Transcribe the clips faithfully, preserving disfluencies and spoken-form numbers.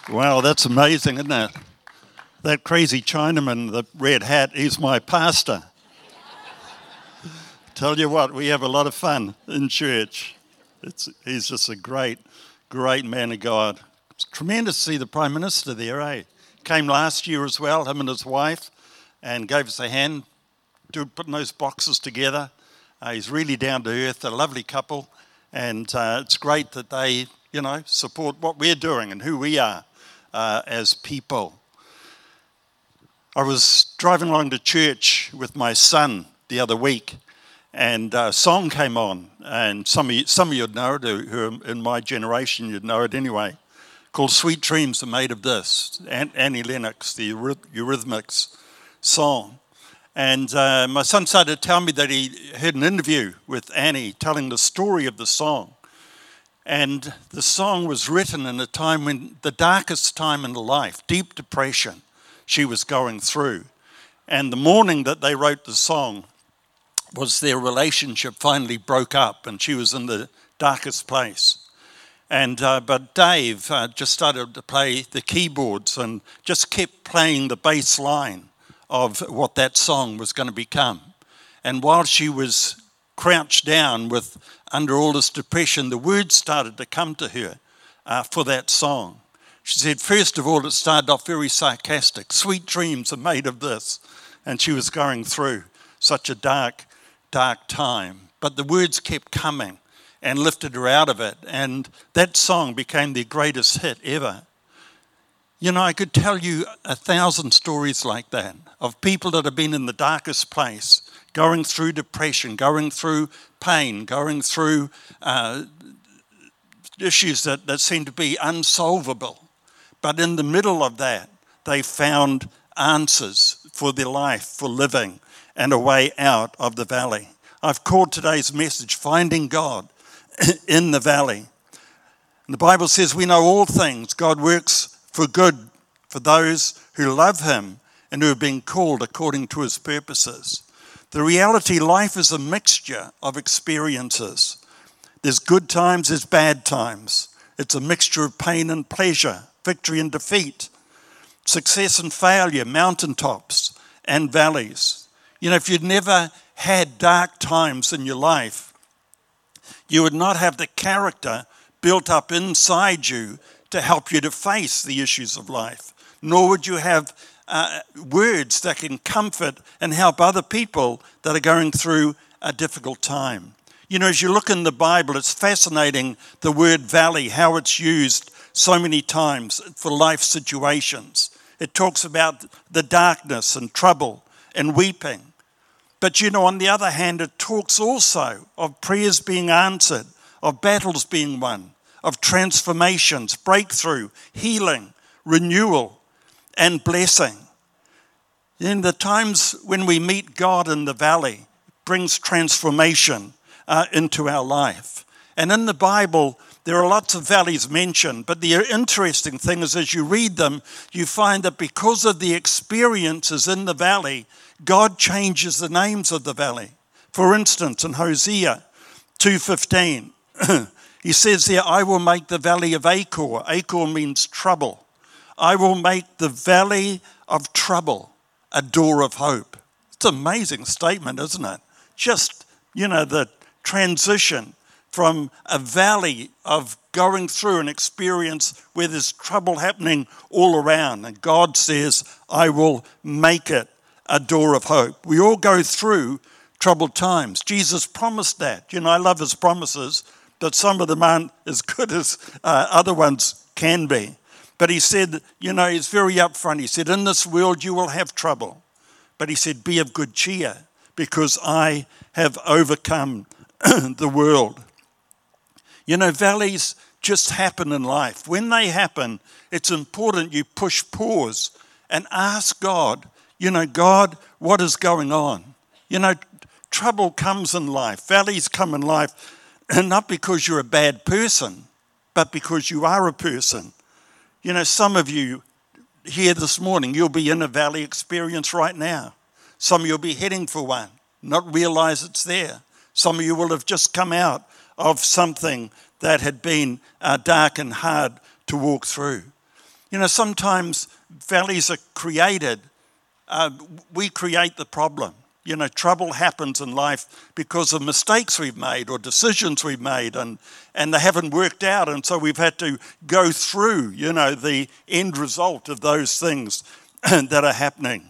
Wow, that's amazing, isn't it? That crazy Chinaman, the red hat, he's my pastor. Tell you what, we have a lot of fun in church. It's, he's just a great, great man of God. It's tremendous to see the Prime Minister there, eh? Came last year as well, him and his wife, and gave us a hand to putting those boxes together. Uh, he's really down to earth, a lovely couple, and uh, it's great that they, you know, support what we're doing and who we are uh, as people. I was driving along to church with my son the other week, and a song came on, and some of you, some of you'd know it, who are in my generation, you'd know it anyway, called Sweet Dreams Are Made of This, Annie Lennox, the Eurythmics song. And uh, my son started to tell me that he heard an interview with Annie telling the story of the song. And the song was written in a time when the darkest time in her life, deep depression, she was going through. And the morning that they wrote the song was their relationship finally broke up and she was in the darkest place. And uh, but Dave uh, just started to play the keyboards and just kept playing the bass line of what that song was going to become. And while she was crouched down with under all this depression, the words started to come to her uh, for that song. She said, first of all, it started off very sarcastic. Sweet dreams are made of this. And she was going through such a dark, dark time. But the words kept coming and lifted her out of it. And that song became their greatest hit ever. You know, I could tell you a thousand stories like that of people that have been in the darkest place, going through depression, going through pain, going through uh, issues that, that seem to be unsolvable. But in the middle of that, they found answers for their life, for living, and a way out of the valley. I've called today's message, Finding God in the Valley. And the Bible says we know all things. God works for good for those who love him and who have been called according to his purposes. The reality, life is a mixture of experiences. There's good times, there's bad times. It's a mixture of pain and pleasure, victory and defeat, success and failure, mountaintops and valleys. You know, if you'd never had dark times in your life, you would not have the character built up inside you to help you to face the issues of life, nor would you have uh, words that can comfort and help other people that are going through a difficult time. You know, as you look in the Bible, it's fascinating the word valley, how it's used so many times for life situations. It talks about the darkness and trouble and weeping. But, you know, on the other hand, it talks also of prayers being answered, of battles being won, of transformations, breakthrough, healing, renewal, and blessing. In the times when we meet God in the valley, it brings transformation uh, into our life. And in the Bible, there are lots of valleys mentioned, but the interesting thing is as you read them, you find that because of the experiences in the valley, God changes the names of the valley. For instance, in Hosea two fifteen, he says there, I will make the valley of Achor. Achor means trouble. I will make the valley of trouble a door of hope. It's an amazing statement, isn't it? Just, you know, the transition from a valley of going through an experience where there's trouble happening all around. And God says, I will make it a door of hope. We all go through troubled times. Jesus promised that. You know, I love his promises, but some of them aren't as good as uh, other ones can be. But he said, you know, he's very upfront. He said, in this world you will have trouble. But he said, be of good cheer, because I have overcome the world. You know, valleys just happen in life. When they happen, it's important you push pause and ask God, you know, God, what is going on? You know, trouble comes in life, valleys come in life, and not because you're a bad person, but because you are a person. You know, some of you here this morning, you'll be in a valley experience right now. Some of you will be heading for one, not realize it's there. Some of you will have just come out of something that had been uh, dark and hard to walk through. You know, sometimes valleys are created. Uh, we create the problem. You know, trouble happens in life because of mistakes we've made or decisions we've made, and, and they haven't worked out. And so we've had to go through, you know, the end result of those things that are happening.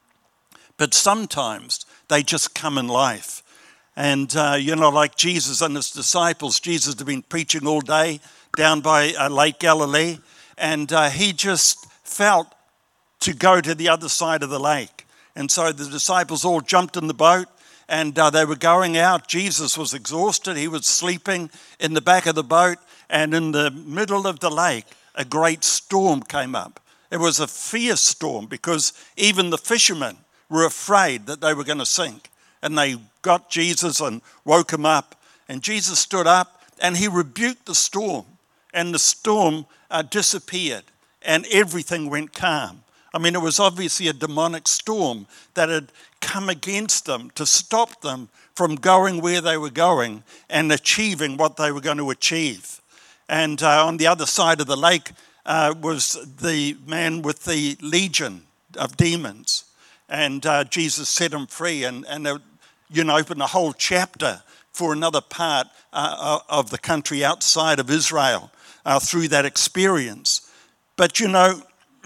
But sometimes they just come in life. And, uh, you know, like Jesus and his disciples, Jesus had been preaching all day down by uh, Lake Galilee, and uh, he just felt to go to the other side of the lake. And so the disciples all jumped in the boat, and uh, they were going out. Jesus was exhausted. He was sleeping in the back of the boat, and in the middle of the lake, a great storm came up. It was a fierce storm because even the fishermen were afraid that they were going to sink. And they got Jesus and woke him up. And Jesus stood up and he rebuked the storm. And the storm uh, disappeared and everything went calm. I mean, it was obviously a demonic storm that had come against them to stop them from going where they were going and achieving what they were going to achieve. And uh, on the other side of the lake uh, was the man with the legion of demons. And uh, Jesus set him free and, and uh, you know, opened a whole chapter for another part uh, of the country outside of Israel uh, through that experience. But, you know,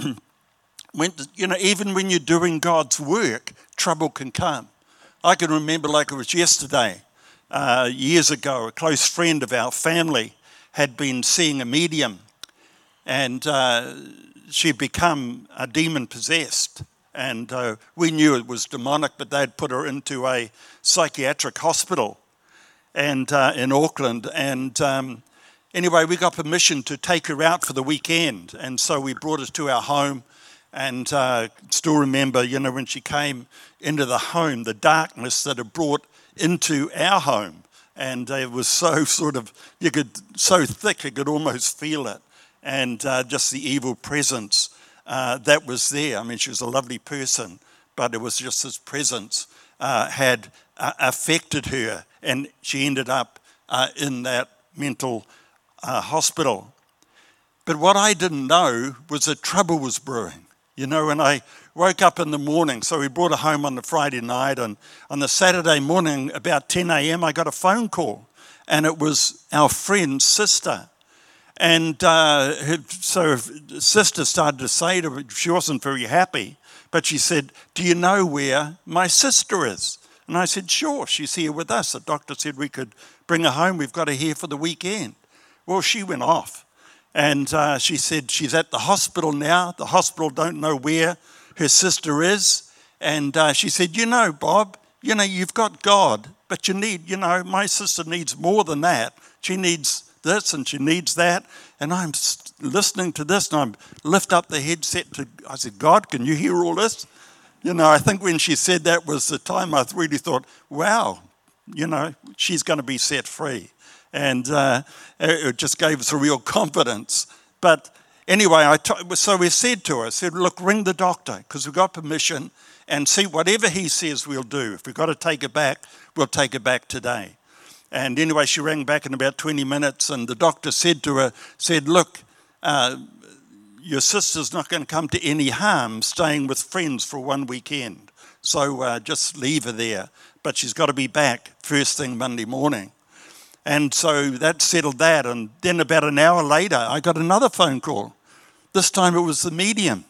when, you know, even when you're doing God's work, trouble can come. I can remember like it was yesterday, uh, years ago, a close friend of our family had been seeing a medium, and uh, she'd become a demon-possessed. And uh, we knew it was demonic, but they'd put her into a psychiatric hospital and uh, in Auckland. And um, anyway, we got permission to take her out for the weekend. And so we brought her to our home. And uh, still remember, you know, when she came into the home, the darkness that it brought into our home. And it was so sort of, you could, so thick, you could almost feel it. And uh, just the evil presence uh, that was there. I mean, she was a lovely person, but it was just this presence uh, had uh, affected her. And she ended up uh, in that mental uh, hospital. But what I didn't know was that trouble was brewing. You know, when I woke up in the morning, so we brought her home on the Friday night, and on the Saturday morning, about ten a.m., I got a phone call, and it was our friend's sister. And uh, her, so her sister started to say to her, she wasn't very happy, but she said, "Do you know where my sister is?" And I said, "Sure, she's here with us. The doctor said we could bring her home. We've got her here for the weekend." Well, she went off. And uh, she said she's at the hospital now. The hospital don't know where her sister is. And uh, she said, "You know, Bob, you know, you've got God, but you need, you know, my sister needs more than that. She needs this and she needs that." And I'm listening to this and I lift up the headset to, I said, "God, can you hear all this?" You know, I think when she said that was the time I really thought, wow, you know, she's going to be set free. And uh, it just gave us a real confidence. But anyway, I t- so we said to her, I said, "Look, ring the doctor because we've got permission and see whatever he says we'll do. If we've got to take it back, we'll take it back today." And anyway, she rang back in about twenty minutes and the doctor said to her, said, "Look, uh, your sister's not going to come to any harm staying with friends for one weekend. So uh, just leave her there. But she's got to be back first thing Monday morning." And so that settled that. And then about an hour later, I got another phone call. This time it was the medium.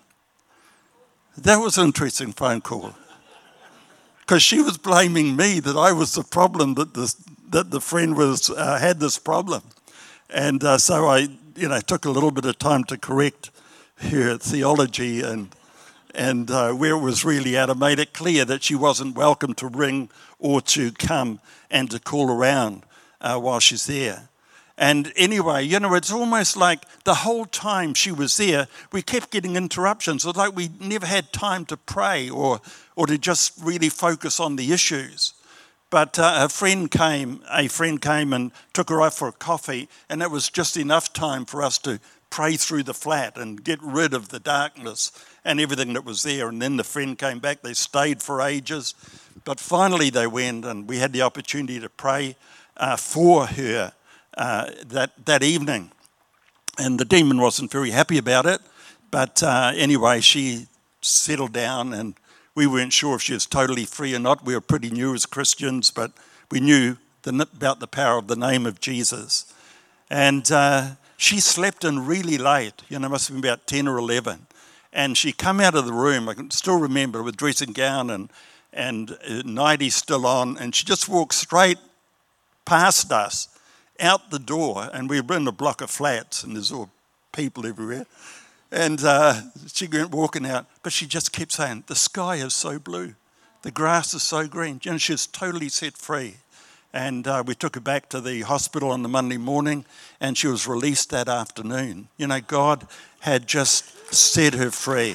That was an interesting phone call. Because she was blaming me that I was the problem, that the, that the friend was uh, had this problem. And uh, so I, you know, took a little bit of time to correct her theology and and uh, where it was really at. I made it clear that she wasn't welcome to ring or to come and to call around Uh, while she's there. And anyway, you know, it's almost like the whole time she was there, we kept getting interruptions. It's like we never had time to pray or or to just really focus on the issues. But uh, a friend came, a friend came and took her out for a coffee, and it was just enough time for us to pray through the flat and get rid of the darkness and everything that was there. And then the friend came back. They stayed for ages. But finally they went, and we had the opportunity to pray Uh, for her uh, that that evening. And the demon wasn't very happy about it, But uh, anyway, she settled down, and we weren't sure if she was totally free or not. We were pretty new as Christians, but we knew the, about the power of the name of Jesus. And uh, she slept in really late, you know, must have been about ten or eleven. And she come out of the room, I can still remember, with dressing gown and, and nightie still on, and she just walked straight past us, out the door, and we were in a block of flats, and there's all people everywhere. And uh, she went walking out, but she just kept saying, the sky is so blue, the grass is so green. You know, she was totally set free. And uh, we took her back to the hospital on the Monday morning, and she was released that afternoon. You know, God had just set her free.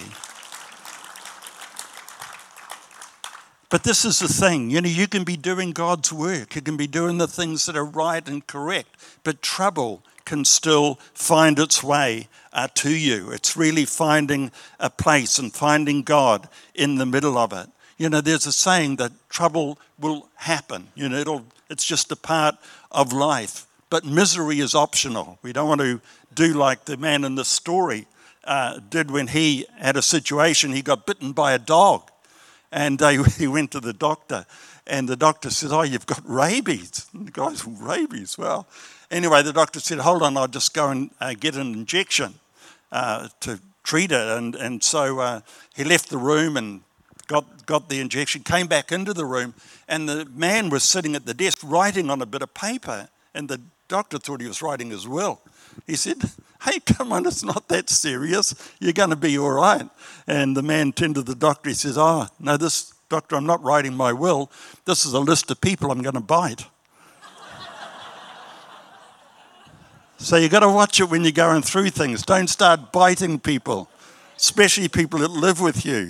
But this is the thing, you know, you can be doing God's work. You can be doing the things that are right and correct, but trouble can still find its way uh, to you. It's really finding a place and finding God in the middle of it. You know, there's a saying that trouble will happen. You know, it'll, it's just a part of life. But misery is optional. We don't want to do like the man in the story uh, did when he had a situation. He got bitten by a dog. And uh, he went to the doctor, and the doctor said, oh, you've got rabies. And the guy's, rabies? Well, anyway, the doctor said, hold on, I'll just go and uh, get an injection uh, to treat it. And, and so uh, he left the room and got, got the injection, came back into the room, and the man was sitting at the desk writing on a bit of paper, and the doctor thought he was writing his will. He said, hey, come on, it's not that serious. You're going to be all right. And the man turned to the doctor. He says, oh, no, this, doctor, I'm not writing my will. This is a list of people I'm going to bite. So you've got to watch it when you're going through things. Don't start biting people, especially people that live with you.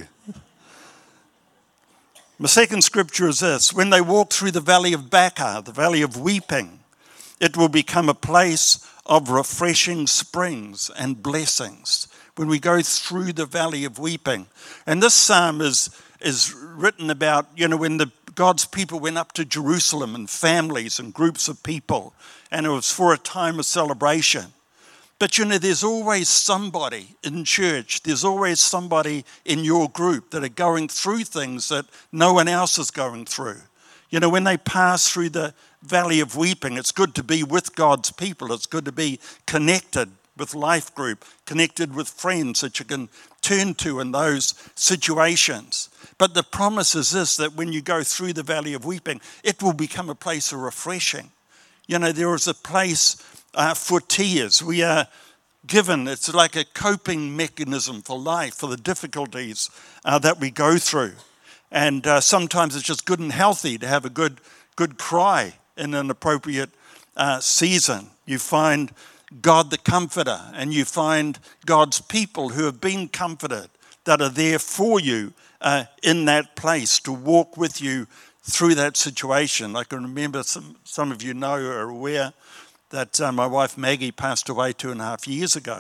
My second scripture is this. When they walk through the valley of Baca, the valley of weeping, it will become a place of refreshing springs and blessings when we go through the valley of weeping. And this psalm is, is written about, you know, when the God's people went up to Jerusalem and families and groups of people, and it was for a time of celebration. But, you know, there's always somebody in church, there's always somebody in your group that are going through things that no one else is going through. You know, when they pass through the valley of weeping, it's good to be with God's people. It's good to be connected with life group, connected with friends that you can turn to in those situations. But the promise is this, that when you go through the valley of weeping, it will become a place of refreshing. You know, there is a place uh, for tears. We are given, it's like a coping mechanism for life, for the difficulties uh, that we go through. And uh, sometimes it's just good and healthy to have a good, good cry in an appropriate uh, season. You find God the Comforter, and you find God's people who have been comforted, that are there for you uh, in that place to walk with you through that situation. I can remember some, some of you know or are aware that uh, my wife Maggie passed away two and a half years ago.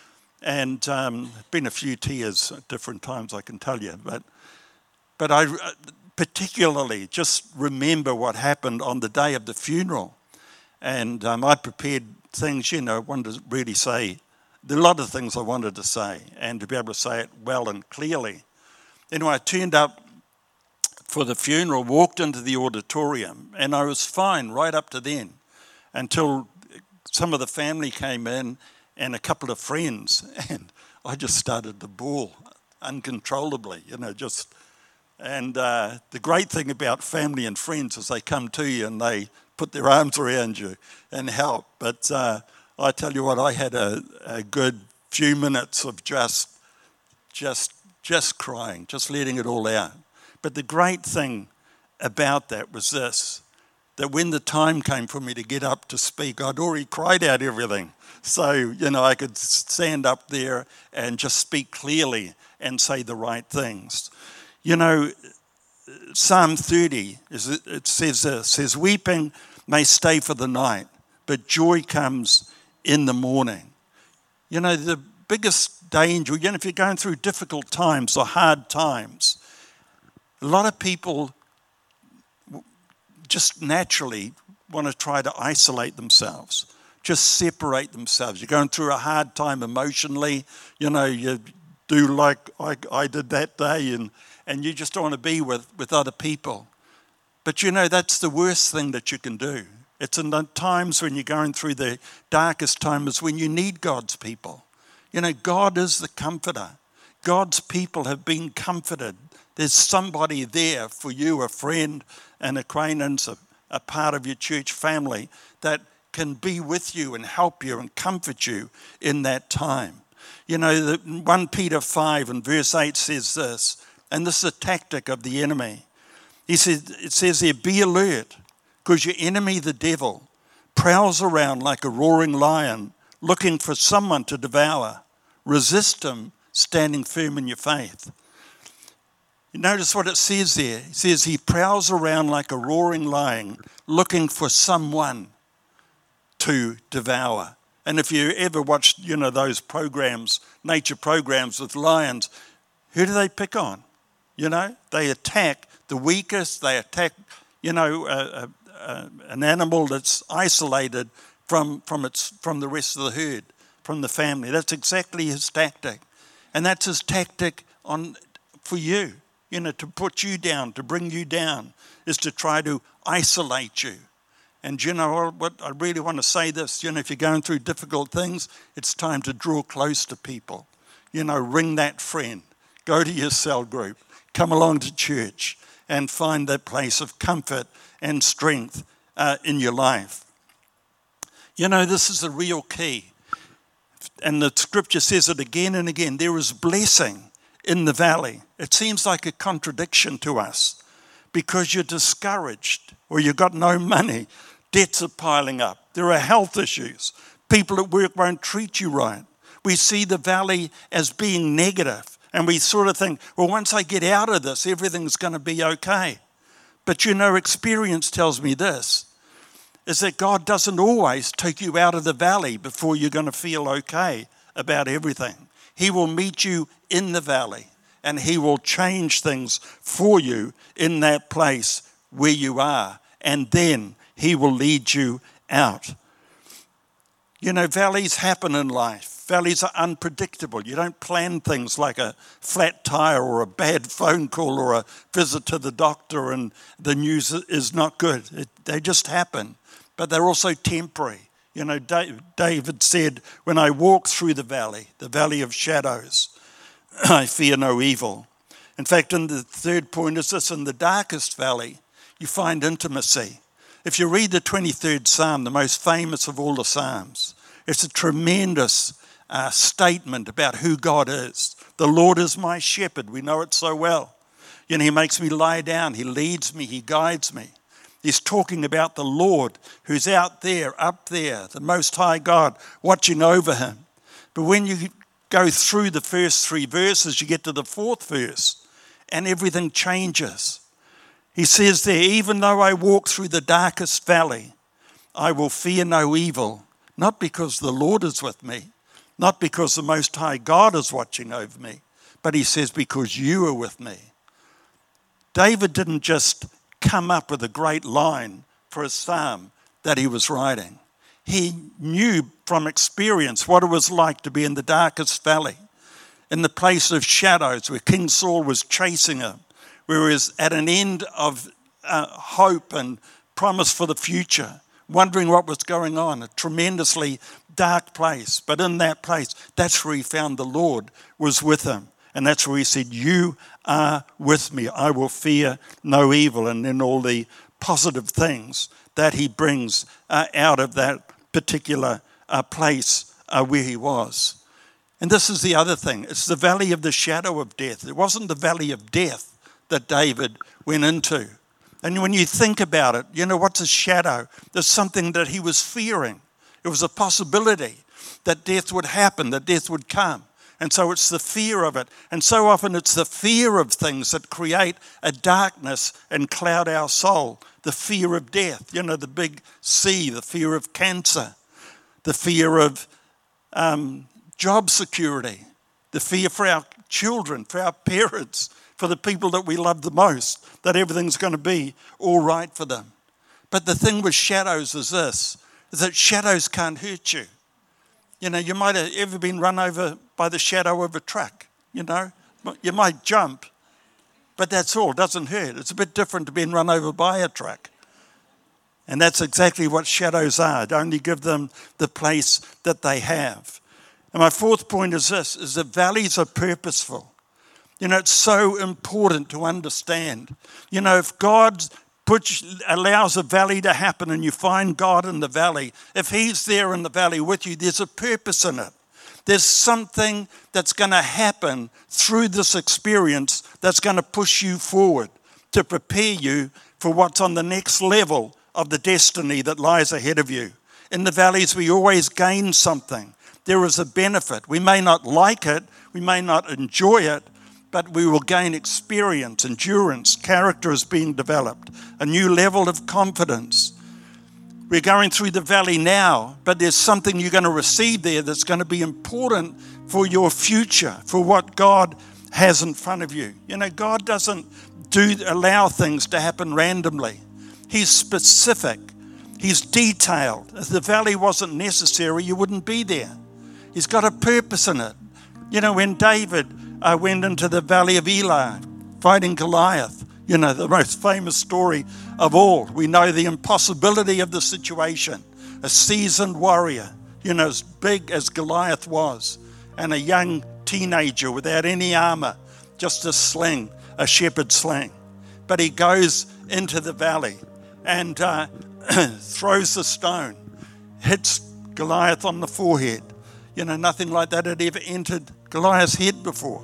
And um, been a few tears at different times, I can tell you. But, but I particularly just remember what happened on the day of the funeral. And um, I prepared things, you know, I wanted to really say, there are a lot of things I wanted to say, and to be able to say it well and clearly. Anyway, I turned up for the funeral, walked into the auditorium, and I was fine right up to then, until some of the family came in and a couple of friends, and I just started to bawl uncontrollably, you know, just... And uh, the great thing about family and friends is they come to you and they put their arms around you and help. But uh, I tell you what, I had a, a good few minutes of just, just, just crying, just letting it all out. But the great thing about that was this, that when the time came for me to get up to speak, I'd already cried out everything. So, you know, I could stand up there and just speak clearly and say the right things. You know, Psalm thirty, it says this, says, weeping may stay for the night, but joy comes in the morning. You know, the biggest danger, you know, if you're going through difficult times or hard times, a lot of people just naturally want to try to isolate themselves. just separate themselves. You're going through a hard time emotionally, you know, you do like I, I did that day, and, and you just don't want to be with, with other people. But you know, that's the worst thing that you can do. It's in the times when you're going through the darkest times when you need God's people. You know, God is the comforter. God's people have been comforted. There's somebody there for you, a friend, an acquaintance, a, a part of your church family that can be with you and help you and comfort you in that time. You know, the First Peter five and verse eight says this, and this is a tactic of the enemy. He says, it says there, be alert, because your enemy, the devil, prowls around like a roaring lion, looking for someone to devour. Resist him, standing firm in your faith. You notice what it says there. It says he prowls around like a roaring lion, looking for someone to devour. And if you ever watched, you know, those programs, nature programs with lions, who do they pick on? You know, they attack the weakest. They attack, you know, uh, uh, an animal that's isolated from from its from the rest of the herd, from the family. That's exactly his tactic, and that's his tactic on for you. You know, to put you down, to bring you down, is to try to isolate you. And you know what? I really want to say this. You know, if you're going through difficult things, it's time to draw close to people. You know, ring that friend, go to your cell group, come along to church, and find that place of comfort and strength uh, in your life. You know, this is the real key. And the scripture says it again and again. There is blessing in the valley. It seems like a contradiction to us because you're discouraged or you've got no money. Debts are piling up. There are health issues. People at work won't treat you right. We see the valley as being negative. And we sort of think, well, once I get out of this, everything's going to be okay. But you know, experience tells me this, is that God doesn't always take you out of the valley before you're going to feel okay about everything. He will meet you in the valley, and he will change things for you in that place where you are, and then he will lead you out. You know, valleys happen in life. Valleys are unpredictable. You don't plan things like a flat tire or a bad phone call or a visit to the doctor and the news is not good. It, they just happen, but they're also temporary. You know, David said, when I walk through the valley, the valley of shadows, I fear no evil. In fact, in the third point is this, in the darkest valley, you find intimacy. If you read the twenty-third Psalm, the most famous of all the Psalms, it's a tremendous uh, statement about who God is. The Lord is my shepherd. We know it so well. You know, he makes me lie down. He leads me. He guides me. He's talking about the Lord who's out there, up there, the Most High God watching over him. But when you go through the first three verses, you get to the fourth verse and everything changes. He says there, even though I walk through the darkest valley, I will fear no evil, not because the Lord is with me, not because the Most High God is watching over me, but he says, because you are with me. David didn't just come up with a great line for a psalm that he was writing. He knew from experience what it was like to be in the darkest valley, in the place of shadows where King Saul was chasing him, where he was at an end of uh, hope and promise for the future, wondering what was going on, a tremendously dark place. But in that place, that's where he found the Lord was with him. And that's where he said, you are with me. I will fear no evil. And then all the positive things that he brings uh, out of that particular uh, place uh, where he was. And this is the other thing. It's the valley of the shadow of death. It wasn't the valley of death that David went into. And when you think about it, you know, what's a shadow? There's something that he was fearing. It was a possibility that death would happen, that death would come. And so it's the fear of it. And so often it's the fear of things that create a darkness and cloud our soul. The fear of death, you know, the big C, the fear of cancer, the fear of um, job security, the fear for our children, for our parents, for the people that we love the most, that everything's going to be all right for them. But the thing with shadows is this, is that shadows can't hurt you. You know, you might have ever been run over by the shadow of a truck, you know. You might jump, but that's all. It doesn't hurt. It's a bit different to being run over by a truck. And that's exactly what shadows are. It only give them the place that they have. And my fourth point is this, is that valleys are purposeful. You know, it's so important to understand. You know, if God puts, allows a valley to happen and you find God in the valley, if he's there in the valley with you, there's a purpose in it. There's something that's going to happen through this experience that's going to push you forward to prepare you for what's on the next level of the destiny that lies ahead of you. In the valleys, we always gain something. There is a benefit. We may not like it, we may not enjoy it, but we will gain experience, endurance, character is being developed, a new level of confidence. We're going through the valley now, but there's something you're going to receive there that's going to be important for your future, for what God has in front of you. You know, God doesn't do allow things to happen randomly. He's specific. He's detailed. If the valley wasn't necessary, you wouldn't be there. He's got a purpose in it. You know, when David uh, went into the valley of Elah, fighting Goliath, you know, the most famous story of all. We know the impossibility of the situation. A seasoned warrior, you know, as big as Goliath was, and a young teenager without any armor, just a sling, a shepherd's sling. But he goes into the valley and uh, throws the stone, hits Goliath on the forehead. You know, nothing like that had ever entered Goliath's head before.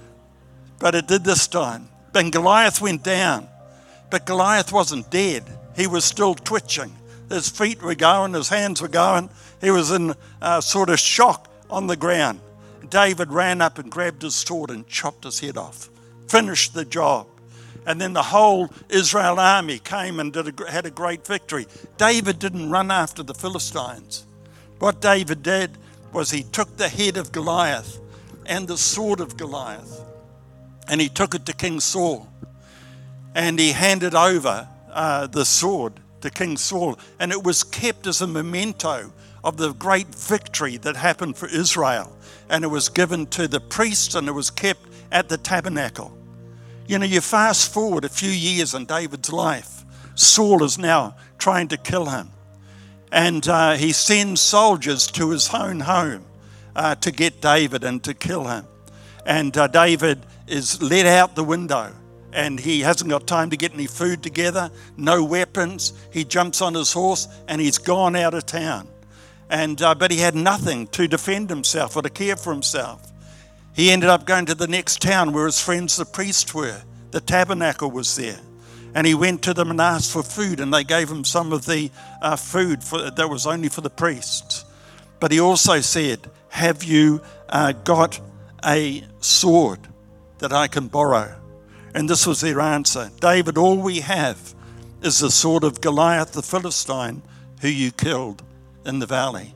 But it did this time. Then Goliath went down, but Goliath wasn't dead. He was still twitching. His feet were going, his hands were going. He was in uh, sort of shock on the ground. David ran up and grabbed his sword and chopped his head off, finished the job. And then the whole Israel army came and did a, had a great victory. David didn't run after the Philistines. What David did was he took the head of Goliath and the sword of Goliath, and he took it to King Saul. And he handed over uh, the sword to King Saul, and it was kept as a memento of the great victory that happened for Israel. And it was given to the priests, and it was kept at the tabernacle. You know, you fast forward a few years in David's life. Saul is now trying to kill him. And uh, he sends soldiers to his own home uh, to get David and to kill him. And uh, David is let out the window, and he hasn't got time to get any food together, no weapons. He jumps on his horse and he's gone out of town. And uh, but he had nothing to defend himself or to care for himself. He ended up going to the next town where his friends the priests were. The tabernacle was there. And he went to them and asked for food, and they gave him some of the uh, food for, that was only for the priests. But he also said, have you uh, got a sword that I can borrow? And this was their answer. David, all we have is the sword of Goliath the Philistine, who you killed in the valley.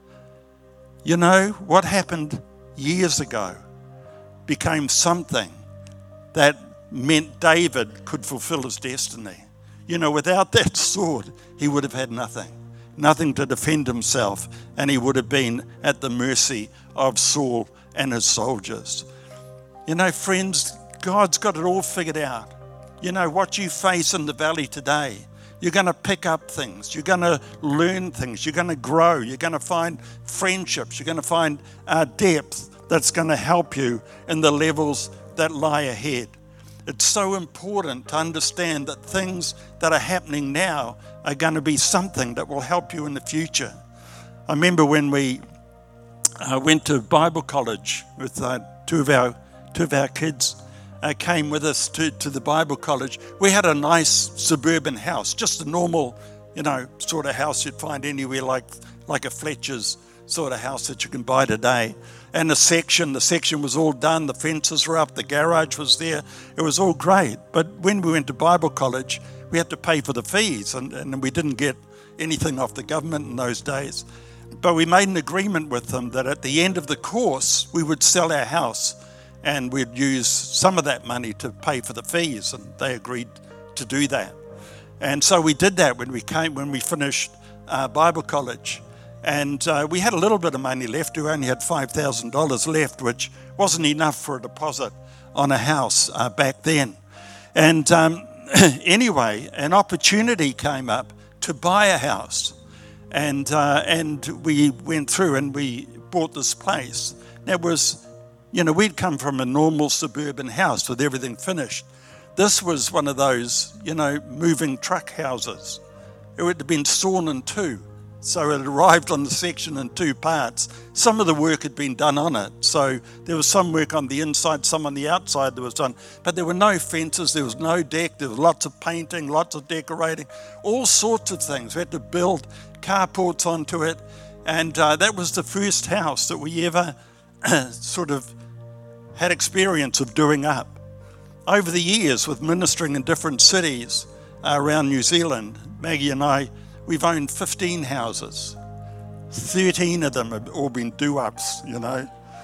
You know, what happened years ago became something that meant David could fulfill his destiny. You know, without that sword, he would have had nothing, nothing to defend himself, and he would have been at the mercy of Saul and his soldiers. You know, friends, God's got it all figured out. You know, what you face in the valley today, you're going to pick up things. You're going to learn things. You're going to grow. You're going to find friendships. You're going to find uh, depth that's going to help you in the levels that lie ahead. It's so important to understand that things that are happening now are going to be something that will help you in the future. I remember when we uh, went to Bible college with uh, two of our two of our kids. Uh, came with us to, to the Bible college. We had a nice suburban house, just a normal, you know, sort of house you'd find anywhere, like like a Fletcher's sort of house that you can buy today. And the section, the section was all done, the fences were up, the garage was there, it was all great. But when we went to Bible college, we had to pay for the fees, and, and we didn't get anything off the government in those days. But we made an agreement with them that at the end of the course, we would sell our house, and we'd use some of that money to pay for the fees, and they agreed to do that. And so we did that when we came, when we finished uh, Bible College. And uh, we had a little bit of money left. We only had five thousand dollars left, which wasn't enough for a deposit on a house uh, back then. And um, anyway, an opportunity came up to buy a house. And uh, and we went through and we bought this place. That was, you know, we'd come from a normal suburban house with everything finished. This was one of those, you know, moving truck houses. It had been sawn in two. So it arrived on the section in two parts. Some of the work had been done on it. So there was some work on the inside, some on the outside that was done. But there were no fences, there was no deck, there was lots of painting, lots of decorating, all sorts of things. We had to build carports onto it. And uh, that was the first house that we ever sort of had experience of doing up. Over the years, with ministering in different cities uh, around New Zealand, Maggie and I, we've owned fifteen houses. thirteen of them have all been do-ups, you know.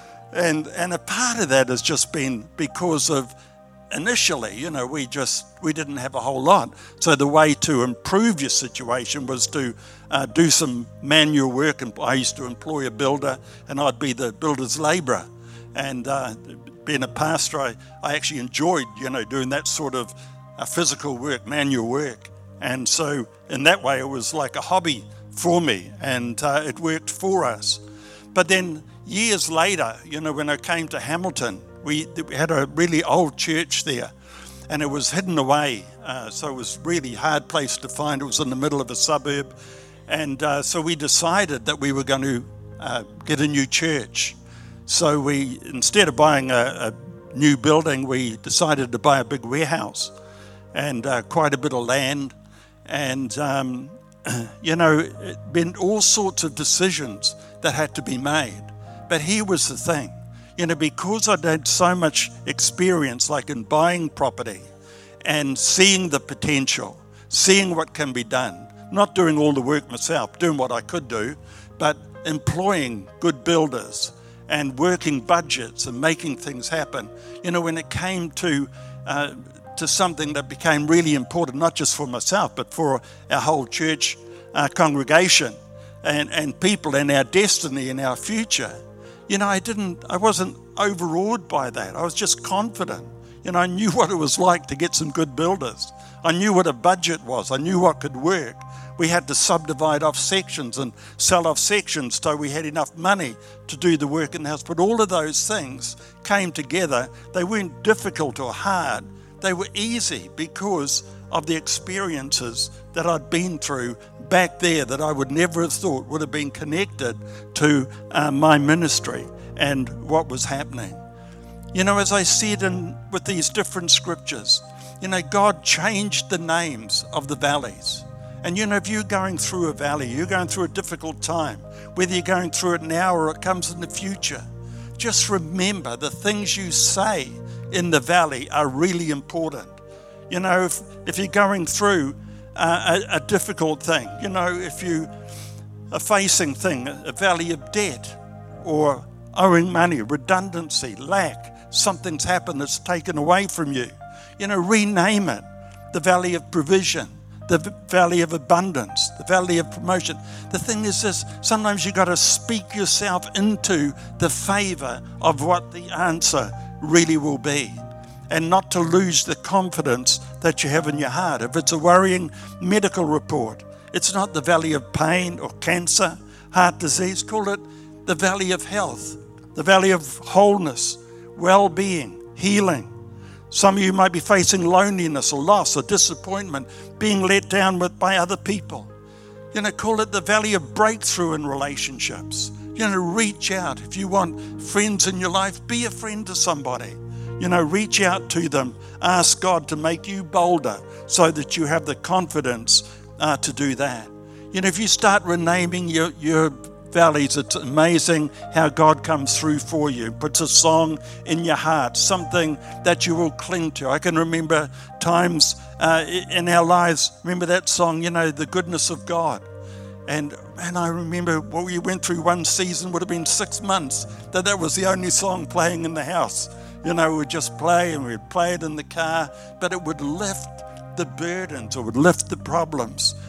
And and a part of that has just been because of, initially, you know, we just, we didn't have a whole lot. So the way to improve your situation was to uh, do some manual work. And I used to employ a builder, and I'd be the builder's labourer. And uh, being a pastor, I, I actually enjoyed, you know, doing that sort of uh, physical work, manual work. And so in that way, it was like a hobby for me, and uh, it worked for us. But then years later, you know, when I came to Hamilton, we, we had a really old church there, and it was hidden away. Uh, so it was a really hard place to find. It was in the middle of a suburb. And uh, so we decided that we were going to uh, get a new church. So we, instead of buying a, a new building, we decided to buy a big warehouse and uh, quite a bit of land. And, um, you know, it been all sorts of decisions that had to be made. But here was the thing, you know, because I'd had so much experience, like in buying property and seeing the potential, seeing what can be done, not doing all the work myself, doing what I could do, but employing good builders and working budgets and making things happen. You know, when it came to uh, to something that became really important, not just for myself, but for our whole church uh, congregation and, and people and our destiny and our future. You know, I didn't, I wasn't overawed by that. I was just confident. You know, I knew what it was like to get some good builders. I knew what a budget was. I knew what could work. We had to subdivide off sections and sell off sections so we had enough money to do the work in the house. But all of those things came together. They weren't difficult or hard. They were easy because of the experiences that I'd been through back there that I would never have thought would have been connected to uh, my ministry and what was happening. You know, as I said in with these different scriptures, you know, God changed the names of the valleys. And you know, if you're going through a valley, you're going through a difficult time, whether you're going through it now or it comes in the future, just remember the things you say in the valley are really important. You know, if, if you're going through uh, a, a difficult thing, you know, if you are facing thing, a valley of debt or owing money, redundancy, lack, something's happened that's taken away from you, you know, rename it the valley of provision, the valley of abundance, the valley of promotion. The thing is this, sometimes you got to speak yourself into the favor of what the answer really will be, and not to lose the confidence that you have in your heart. If it's a worrying medical report, it's not the valley of pain or cancer, heart disease. Call it the valley of health, the valley of wholeness, well-being, healing. Some of you might be facing loneliness or loss or disappointment, being let down with by other people. You know, call it the valley of breakthrough in relationships. You know, reach out. If you want friends in your life, be a friend to somebody. You know, reach out to them. Ask God to make you bolder so that you have the confidence uh, to do that. You know, if you start renaming your, your valleys, it's amazing how God comes through for you, puts a song in your heart, something that you will cling to. I can remember times uh, in our lives, remember that song, you know, The Goodness of God. And and I remember what we went through one season, would have been six months, that that was the only song playing in the house. You know, we'd just play and we'd play it in the car, but it would lift the burdens, it would lift the problems.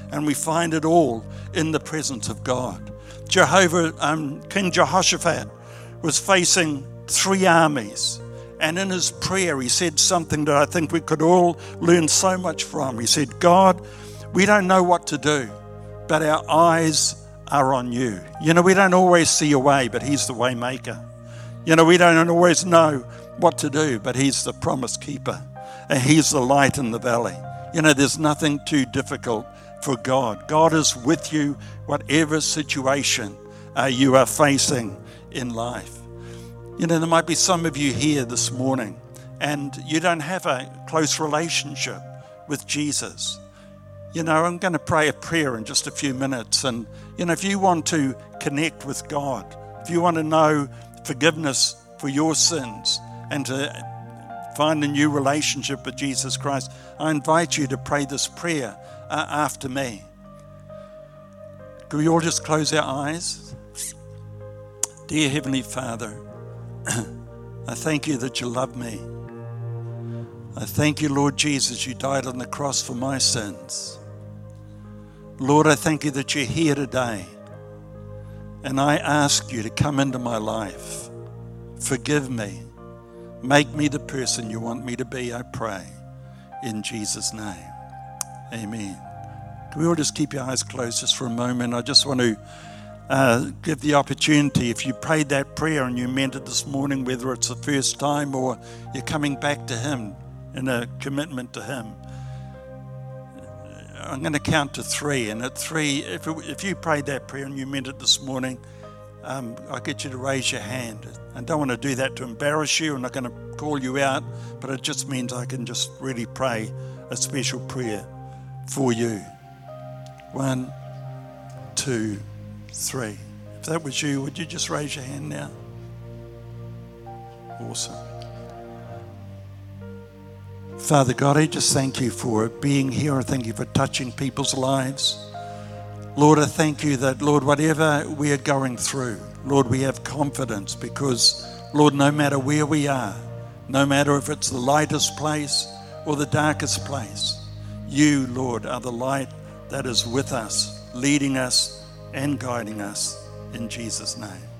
And we find it all in the presence of God. Jehovah, um, King Jehoshaphat was facing three armies. And in his prayer, he said something that I think we could all learn so much from. He said, God, we don't know what to do, but our eyes are on you. You know, we don't always see a way, but he's the way maker. You know, we don't always know what to do, but he's the promise keeper. And he's the light in the valley. You know, there's nothing too difficult for God. God is with you, whatever situation uh, you are facing in life. You know, there might be some of you here this morning and you don't have a close relationship with Jesus. You know, I'm going to pray a prayer in just a few minutes. And, you know, if you want to connect with God, if you want to know forgiveness for your sins and to find a new relationship with Jesus Christ, I invite you to pray this prayer uh, after me. Can we all just close our eyes? Dear Heavenly Father, I thank you that you love me. I thank you, Lord Jesus, you died on the cross for my sins. Lord, I thank you that you're here today. And I ask you to come into my life. Forgive me. Make me the person you want me to be, I pray. In Jesus' name. Amen. Can we all just keep your eyes closed just for a moment? I just want to uh, give the opportunity, if you prayed that prayer and you meant it this morning, whether it's the first time or you're coming back to him in a commitment to him. I'm going to count to three, and at three, if, it, if you prayed that prayer and you meant it this morning, um, I'll get you to raise your hand. I don't want to do that to embarrass you. I'm not going to call you out, but it just means I can just really pray a special prayer for you. One, two, three. If that was you, would you just raise your hand now? Awesome. Father God, I just thank you for being here. I thank you for touching people's lives. Lord, I thank you that, Lord, whatever we are going through, Lord, we have confidence because, Lord, no matter where we are, no matter if it's the lightest place or the darkest place, you, Lord, are the light that is with us, leading us and guiding us in Jesus' name.